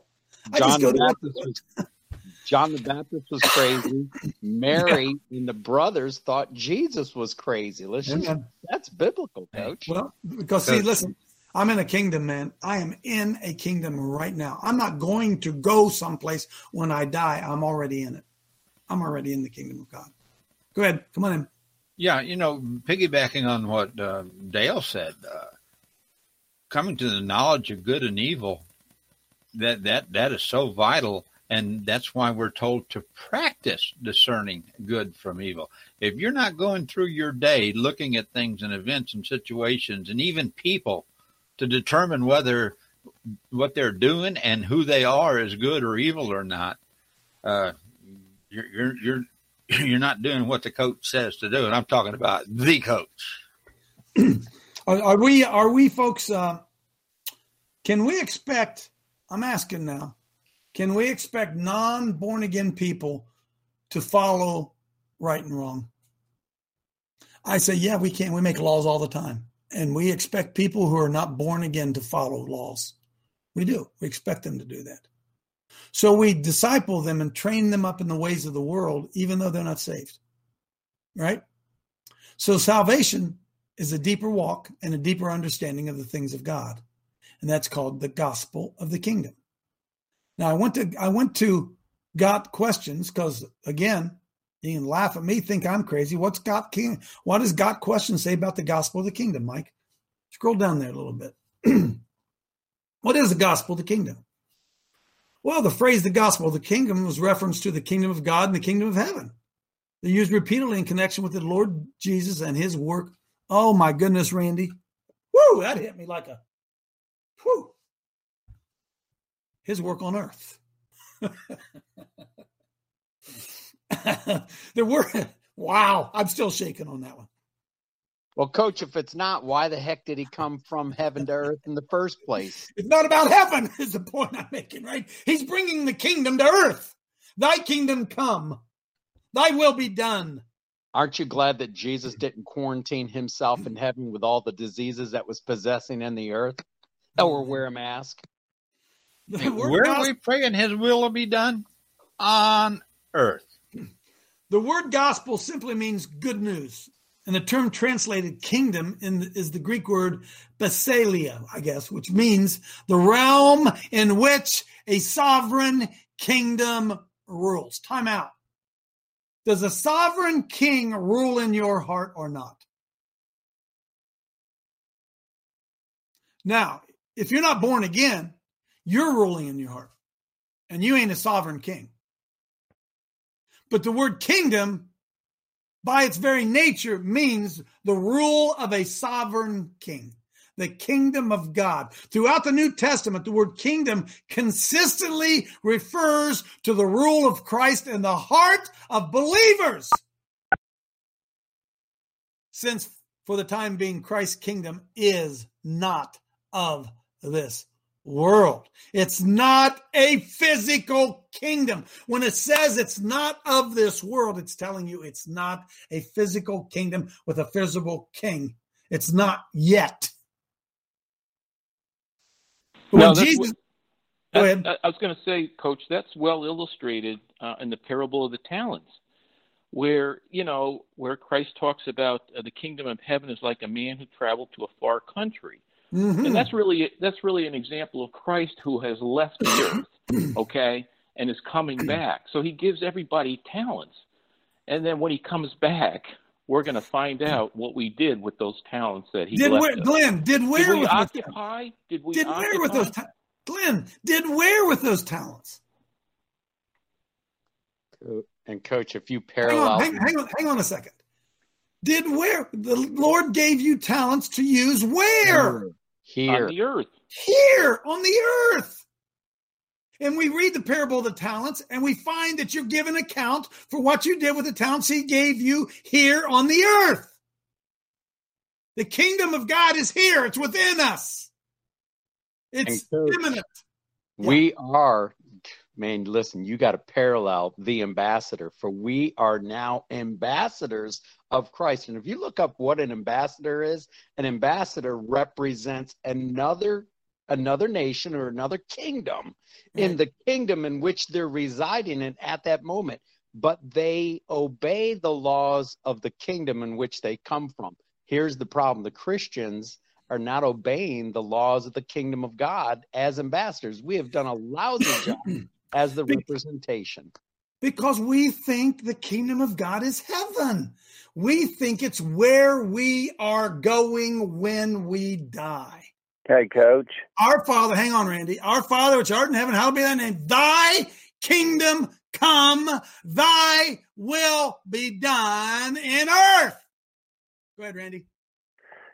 John the Baptist was crazy. Mary and the brothers thought Jesus was crazy. That's biblical, Coach. Well, because see, listen, I'm in a kingdom, man. I am in a kingdom right now. I'm not going to go someplace when I die. I'm already in it. I'm already in the kingdom of God. Go ahead. Come on in. Yeah, piggybacking on what Dale said, coming to the knowledge of good and evil, that is so vital, and that's why we're told to practice discerning good from evil. If you're not going through your day looking at things and events and situations and even people to determine whether what they're doing and who they are is good or evil or not, you're not doing what the coach says to do. And I'm talking about the coach. Are we folks? Can we expect? I'm asking now. Can we expect non-born again people to follow right and wrong? I say, yeah, we can. We make laws all the time. And we expect people who are not born again to follow laws. We do. We expect them to do that. So we disciple them and train them up in the ways of the world, even though they're not saved. Right? So salvation is a deeper walk and a deeper understanding of the things of God. And that's called the gospel of the kingdom. Now, I went to Got Questions because, again, you can laugh at me, think I'm crazy. What does Got Questions say about the gospel of the kingdom, Mike? Scroll down there a little bit. What is the gospel of the kingdom? Well, the phrase the gospel of the kingdom was reference to the kingdom of God and the kingdom of heaven. They're used repeatedly in connection with the Lord Jesus and his work. Oh, my goodness, Randy. Woo, that hit me like a whoo. His work on earth. Wow, I'm still shaking on that one. Well, Coach, if it's not, why the heck did he come from heaven to earth in the first place? It's not about heaven, is the point I'm making, right? He's bringing the kingdom to earth. Thy kingdom come. Thy will be done. Aren't you glad that Jesus didn't quarantine himself in heaven with all the diseases that was possessing in the earth? Or wear a mask? Where are we praying his will will be done? On earth. The word gospel simply means good news. And the term translated kingdom is the Greek word basileia, I guess, which means the realm in which a sovereign kingdom rules. Time out. Does a sovereign king rule in your heart or not? Now, if you're not born again, you're ruling in your heart. And you ain't a sovereign king. But the word kingdom, by its very nature, means the rule of a sovereign king, the kingdom of God. Throughout the New Testament, the word kingdom consistently refers to the rule of Christ in the heart of believers. Since, for the time being, Christ's kingdom is not of this world. It's not a physical kingdom. When it says it's not of this world, it's telling you it's not a physical kingdom with a physical king. It's not yet. No, Jesus, go ahead. I was going to say, Coach, that's well illustrated in the parable of the talents, where Christ talks about the kingdom of heaven is like a man who traveled to a far country. Mm-hmm. And that's really an example of Christ who has left the earth, okay, and is coming back. So he gives everybody talents. And then when he comes back, we're going to find out what we did with those talents that he left us. Glenn, did we occupy with those Glenn, did where with those talents? And Coach, if you parallel... Hang on a second. Did where? The Lord gave you talents to use where? Here. On the earth. Here, on the earth. And we read the parable of the talents, and we find that you're given account for what you did with the talents he gave you here on the earth. The kingdom of God is here. It's within us. It's imminent. We are... Man, listen, you got to parallel the ambassador, for we are now ambassadors of Christ. And if you look up what an ambassador is, an ambassador represents another nation or another kingdom in the kingdom in which they're residing in at that moment. But they obey the laws of the kingdom in which they come from. Here's the problem. The Christians are not obeying the laws of the kingdom of God as ambassadors. We have done a lousy job as the representation. Because we think the kingdom of God is heaven. We think it's where we are going when we die. Okay, Coach. Our Father, hang on, Randy. Our Father, which art in heaven, hallowed be thy name. Thy kingdom come, thy will be done in earth. Go ahead, Randy.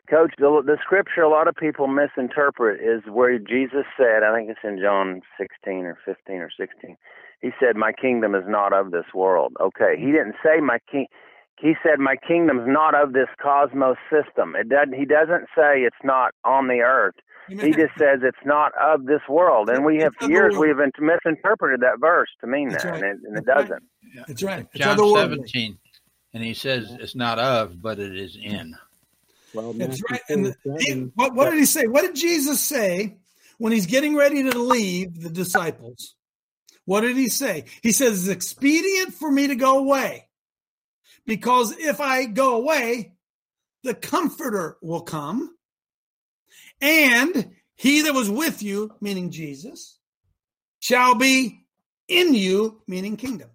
Coach, the scripture a lot of people misinterpret is where Jesus said, I think it's in John 16 or 15 or 16, he said, my kingdom is not of this world. Okay, he didn't say he said my kingdom's not of this cosmos system. He doesn't say it's not on the earth. He just says it's not of this world. And we have, for years, we have misinterpreted that verse to mean that, right. and it doesn't. Yeah. That's right. It's John 17, and he says it's not of, but it is in. Well, that's right. And what did he say? What did Jesus say when he's getting ready to leave the disciples? What did he say? He says, it's expedient for me to go away, because if I go away, the Comforter will come, and he that was with you, meaning Jesus, shall be in you, meaning kingdom.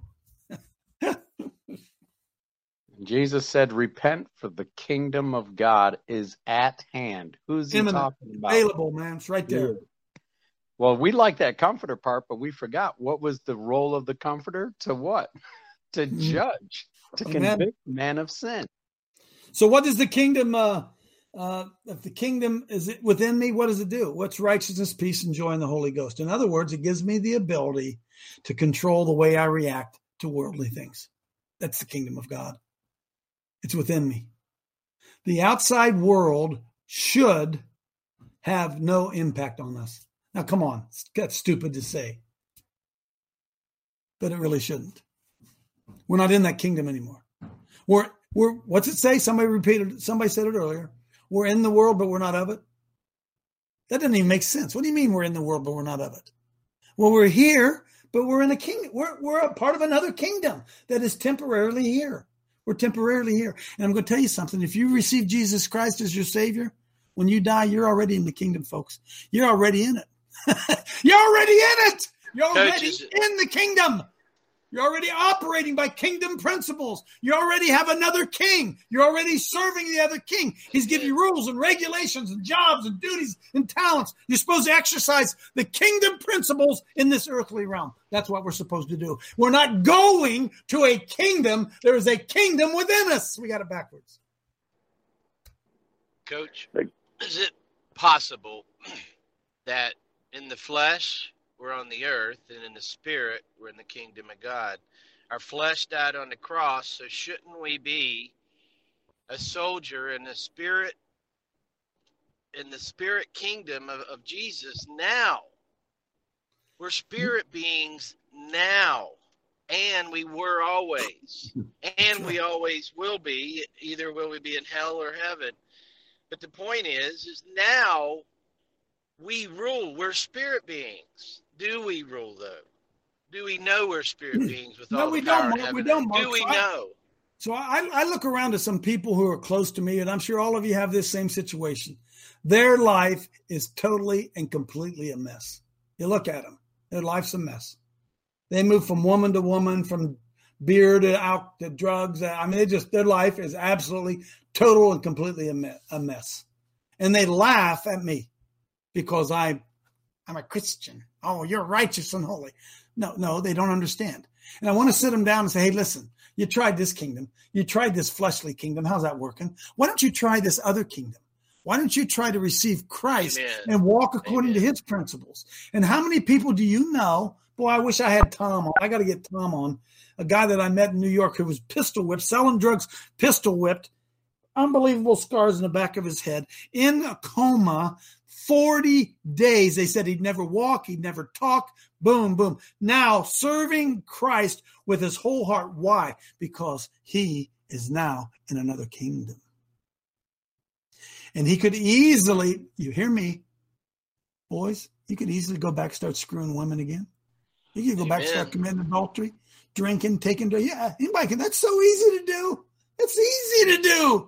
Jesus said, repent, for the kingdom of God is at hand. Who's he talking about? Available, man. It's right there. Well, we like that comforter part, but we forgot what was the role of the comforter? To what? To judge, to convict man of sin. So what does the kingdom, if the kingdom is within me, what does it do? What's righteousness, peace, and joy in the Holy Ghost? In other words, it gives me the ability to control the way I react to worldly things. That's the kingdom of God. It's within me. The outside world should have no impact on us. Now, come on. That's stupid to say. But it really shouldn't. We're not in that kingdom anymore. We're what's it say? Somebody said it earlier. We're in the world, but we're not of it. That doesn't even make sense. What do you mean we're in the world, but we're not of it? Well, we're here, but we're in a kingdom. We're a part of another kingdom that is temporarily here. We're temporarily here. And I'm going to tell you something. If you receive Jesus Christ as your Savior, when you die, you're already in the kingdom, folks. You're already in it. You're already in it. You're already in the kingdom. You're already operating by kingdom principles. You already have another king. You're already serving the other king. He's giving you rules and regulations and jobs and duties and talents. You're supposed to exercise the kingdom principles in this earthly realm. That's what we're supposed to do. We're not going to a kingdom. There is a kingdom within us. We got it backwards. Coach, is it possible that in the flesh, we're on the earth, and in the spirit, we're in the kingdom of God? Our flesh died on the cross, so shouldn't we be a soldier in the spirit kingdom of Jesus now? We're spirit beings now, and we were always, and we always will be. Either will we be in hell or heaven. But the point is now we rule. We're spirit beings. Do we rule, though? Do we know we're spirit beings with all the power in heaven? We don't, Mark. Do we know? So I look around at some people who are close to me, and I'm sure all of you have this same situation. Their life is totally and completely a mess. You look at them. Their life's a mess. They move from woman to woman, from beer to out to drugs. I mean, their life is absolutely total and completely a mess. And they laugh at me because I'm a Christian. Oh, you're righteous and holy. No, they don't understand. And I want to sit them down and say, hey, listen, you tried this kingdom. You tried this fleshly kingdom. How's that working? Why don't you try this other kingdom? Why don't you try to receive Christ and walk according to his principles? And how many people do you know? Boy, I wish I had Tom on. I got to get Tom on. A guy that I met in New York who was pistol whipped, selling drugs, pistol whipped, unbelievable scars in the back of his head, in a coma, 40 days. They said he'd never walk, he'd never talk. Boom, boom. Now serving Christ with his whole heart. Why? Because he is now in another kingdom. And he could easily, you hear me, boys, you could easily go back and start screwing women again. You could go back and start committing adultery, drinking, taking, yeah, anybody can. That's so easy to do. It's easy to do.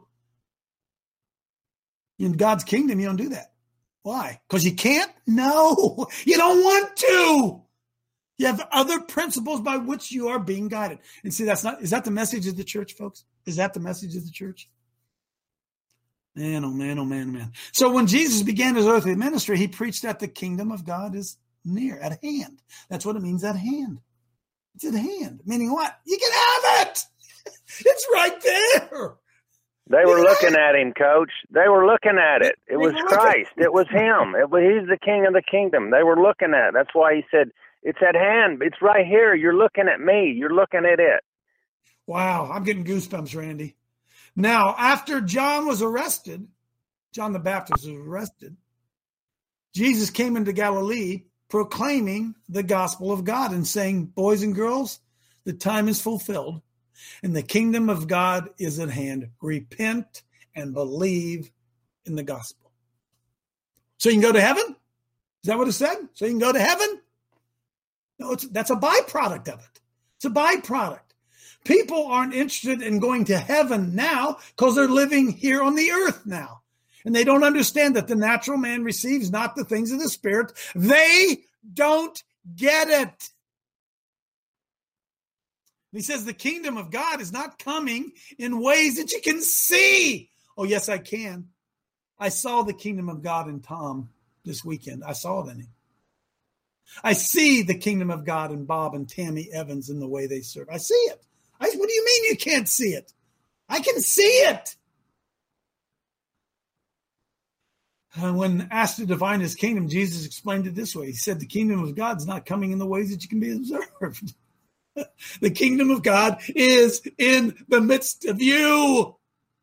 In God's kingdom, you don't do that. Why? Because you can't? No, you don't want to. You have other principles by which you are being guided. And see, is that the message of the church, folks? Is that the message of the church? Man, oh man, oh man, oh man. So when Jesus began his earthly ministry, he preached that the kingdom of God is near, at hand. That's what it means, at hand. It's at hand. Meaning what? You can have it. It's right there. They were looking at him, Coach. They were looking at it. It was Christ. It was him. He's the king of the kingdom. They were looking at it. That's why he said, it's at hand. It's right here. You're looking at me. You're looking at it. Wow. I'm getting goosebumps, Randy. Now, after John was arrested, John the Baptist was arrested, Jesus came into Galilee proclaiming the gospel of God and saying, boys and girls, the time is fulfilled and the kingdom of God is at hand. Repent and believe in the gospel. So you can go to heaven? Is that what it said? So you can go to heaven? No, that's a byproduct of it. It's a byproduct. People aren't interested in going to heaven now because they're living here on the earth now. And they don't understand that the natural man receives not the things of the Spirit. They don't get it. He says the kingdom of God is not coming in ways that you can see. Oh, yes, I can. I saw the kingdom of God in Tom this weekend. I saw it in him. I see the kingdom of God in Bob and Tammy Evans in the way they serve. I see it. What do you mean you can't see it? I can see it. When asked to define his kingdom, Jesus explained it this way. He said, the kingdom of God is not coming in the ways that you can be observed. The kingdom of God is in the midst of you.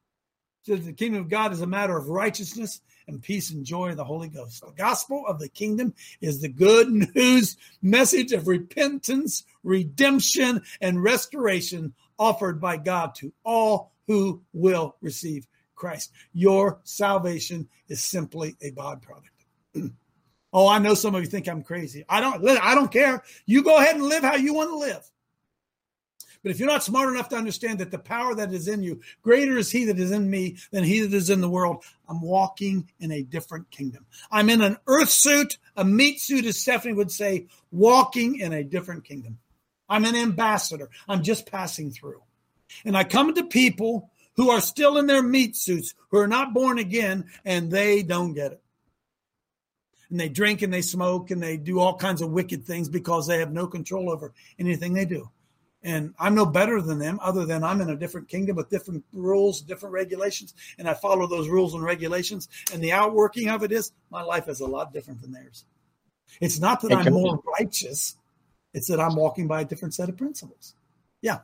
He says the kingdom of God is a matter of righteousness and peace and joy of the Holy Ghost. The gospel of the kingdom is the good news message of repentance, redemption, and restoration offered by God to all who will receive Christ. Your salvation is simply a byproduct. Oh, I know some of you think I'm crazy. I don't care. You go ahead and live how you want to live. But if you're not smart enough to understand that the power that is in you, greater is he that is in me than he that is in the world, I'm walking in a different kingdom. I'm in an earth suit, a meat suit, as Stephanie would say, walking in a different kingdom. I'm an ambassador. I'm just passing through. And I come to people who are still in their meat suits, who are not born again, and they don't get it. And they drink and they smoke and they do all kinds of wicked things because they have no control over anything they do. And I'm no better than them other than I'm in a different kingdom with different rules, different regulations, and I follow those rules and regulations. And the outworking of it is my life is a lot different than theirs. It's not that I'm more righteous. It's that I'm walking by a different set of principles. Yeah.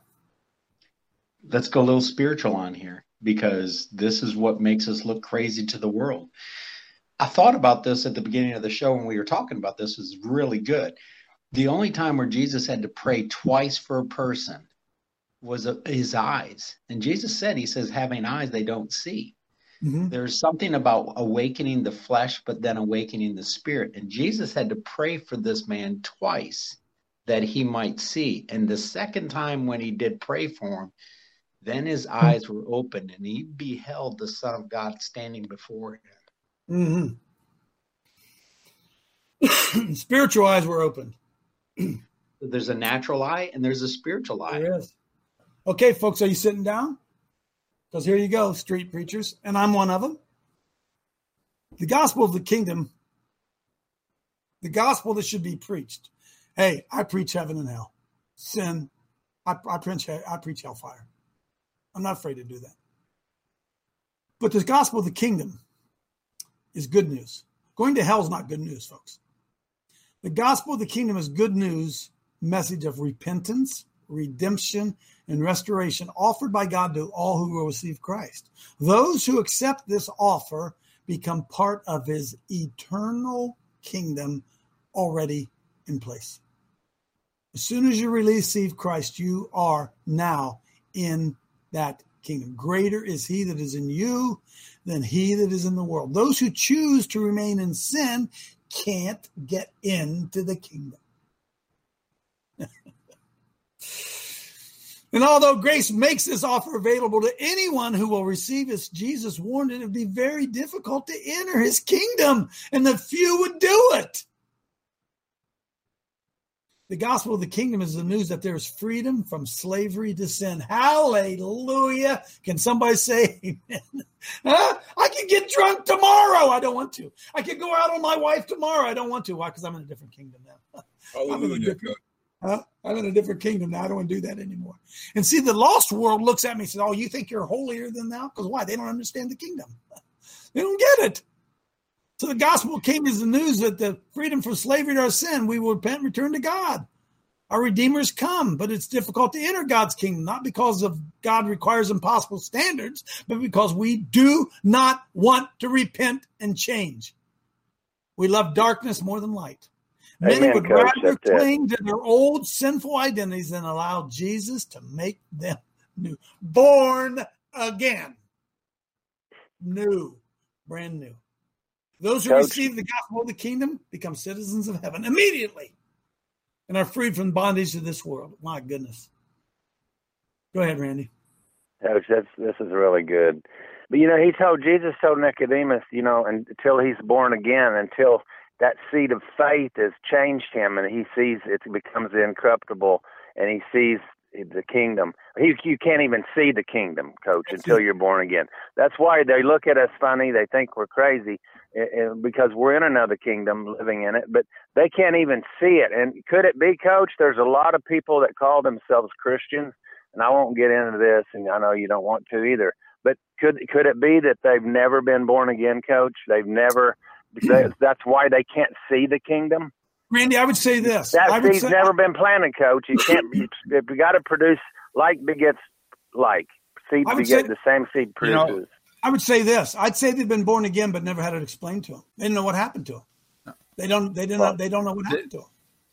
Let's go a little spiritual on here because this is what makes us look crazy to the world. I thought about this at the beginning of the show when we were talking about this. Is really good. The only time where Jesus had to pray twice for a person was his eyes. And Jesus said, he says, having eyes, they don't see. Mm-hmm. There's something about awakening the flesh, but then awakening the spirit. And Jesus had to pray for this man twice that he might see. And the second time when he did pray for him, then his eyes were opened and he beheld the Son of God standing before him. Mm-hmm. Spiritual eyes were opened. There's a natural eye and there's a spiritual eye. There is. Okay, folks, are you sitting down? Because here you go, street preachers, and I'm one of them. The gospel of the kingdom, the gospel that should be preached. Hey, I preach heaven and hell. Sin, I preach hellfire. I'm not afraid to do that. But the gospel of the kingdom is good news. Going to hell is not good news, folks. The gospel of the kingdom is good news, message of repentance, redemption, and restoration offered by God to all who will receive Christ. Those who accept this offer become part of his eternal kingdom already in place. As soon as you receive Christ, you are now in that kingdom. Greater is he that is in you than he that is in the world. Those who choose to remain in sin can't get into the kingdom. And although grace makes this offer available to anyone who will receive it, Jesus warned it would be very difficult to enter his kingdom, and that few would do it. The gospel of the kingdom is the news that there's freedom from slavery to sin. Hallelujah. Can somebody say amen? Huh? I can get drunk tomorrow. I don't want to. I can go out on my wife tomorrow. I don't want to. Why? Because I'm in a different kingdom now. Hallelujah. I'm in a different kingdom now. I don't want to do that anymore. And see, the lost world looks at me and says, oh, you think you're holier than thou? Because why? They don't understand the kingdom. They don't get it. So the gospel came as the news that the freedom from slavery to our sin, we will repent and return to God. Our Redeemer's come, but it's difficult to enter God's kingdom, not because of God requires impossible standards, but because we do not want to repent and change. We love darkness more than light. Many Amen, would Coach. rather That's it. cling to their old sinful identities than allow Jesus to make them new. Born again. New. Brand new. Those who Coach. receive the gospel of the kingdom become citizens of heaven immediately and are freed from bondage to this world. My goodness. Go ahead, Randy. Coach, this is really good. But, Jesus told Nicodemus, until he's born again, until that seed of faith has changed him and he sees it becomes incorruptible and he sees the kingdom. You can't even see the kingdom, Coach, until you're born again. That's why they look at us funny. They think we're crazy because we're in another kingdom living in it, but they can't even see it. And could it be, Coach, there's a lot of people that call themselves Christians, and I won't get into this, and I know you don't want to either, but could it be that they've never been born again, Coach? They've never, that's why they can't see the kingdom? Randy, I would say this. That seed's never been planted, Coach. You can't. You got to produce like begets like. Seed begets the same seed produces. I would say this. I'd say they've been born again, but never had it explained to them. They didn't know what happened to them. They don't know what happened to them.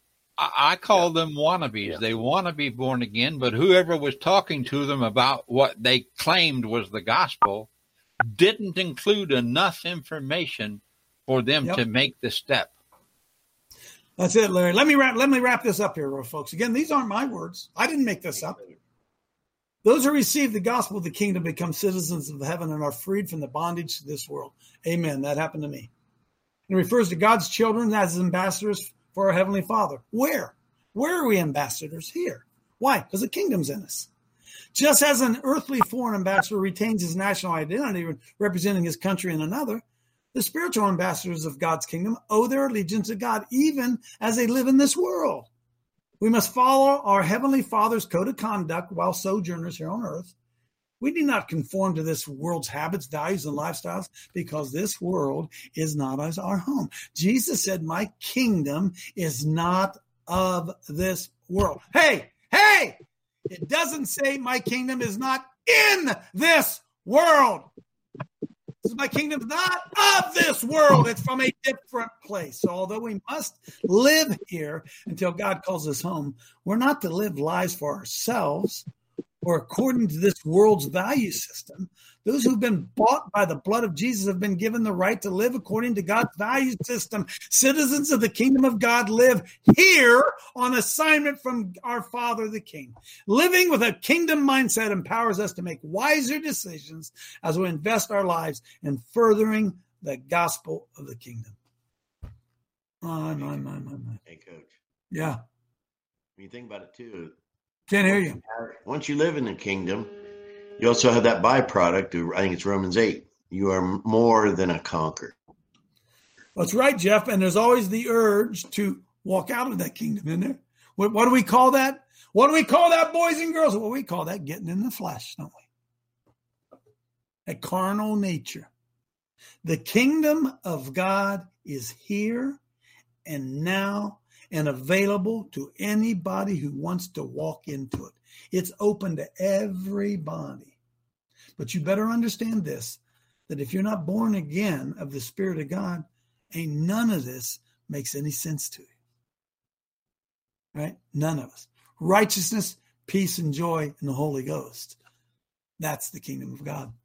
I call them wannabes. Yeah. They want to be born again, but whoever was talking to them about what they claimed was the gospel didn't include enough information for them to make the step. That's it, Larry. Let me wrap this up here, folks. Again, these aren't my words. I didn't make this up. Those who receive the gospel of the kingdom become citizens of heaven and are freed from the bondage to this world. Amen. That happened to me. It refers to God's children as ambassadors for our Heavenly Father. Where? Where are we ambassadors? Here. Why? Because the kingdom's in us. Just as an earthly foreign ambassador retains his national identity, representing his country in another, the spiritual ambassadors of God's kingdom owe their allegiance to God even as they live in this world. We must follow our Heavenly Father's code of conduct while sojourners here on earth. We do not conform to this world's habits, values, and lifestyles because this world is not as our home. Jesus said, my kingdom is not of this world. Hey, it doesn't say my kingdom is not in this world. My kingdom's not of this world. It's from a different place. So although we must live here until God calls us home, we're not to live lives for ourselves or according to this world's value system. Those who've been bought by the blood of Jesus have been given the right to live according to God's value system. Citizens of the kingdom of God live here on assignment from our Father, the King. Living with a kingdom mindset empowers us to make wiser decisions as we invest our lives in furthering the gospel of the kingdom. My. Hey, Coach. Yeah. When you think about it, too. Can't hear you. Once you live in the kingdom, you also have that byproduct of, I think it's Romans 8. You are more than a conqueror. That's right, Jeff. And there's always the urge to walk out of that kingdom, isn't there? What do we call that? What do we call that, boys and girls? Well, we call that getting in the flesh, don't we? A carnal nature. The kingdom of God is here and now and available to anybody who wants to walk into it. It's open to everybody. But you better understand this, that if you're not born again of the Spirit of God, ain't none of this makes any sense to you. Right? None of us. Righteousness, peace, and joy in the Holy Ghost. That's the kingdom of God.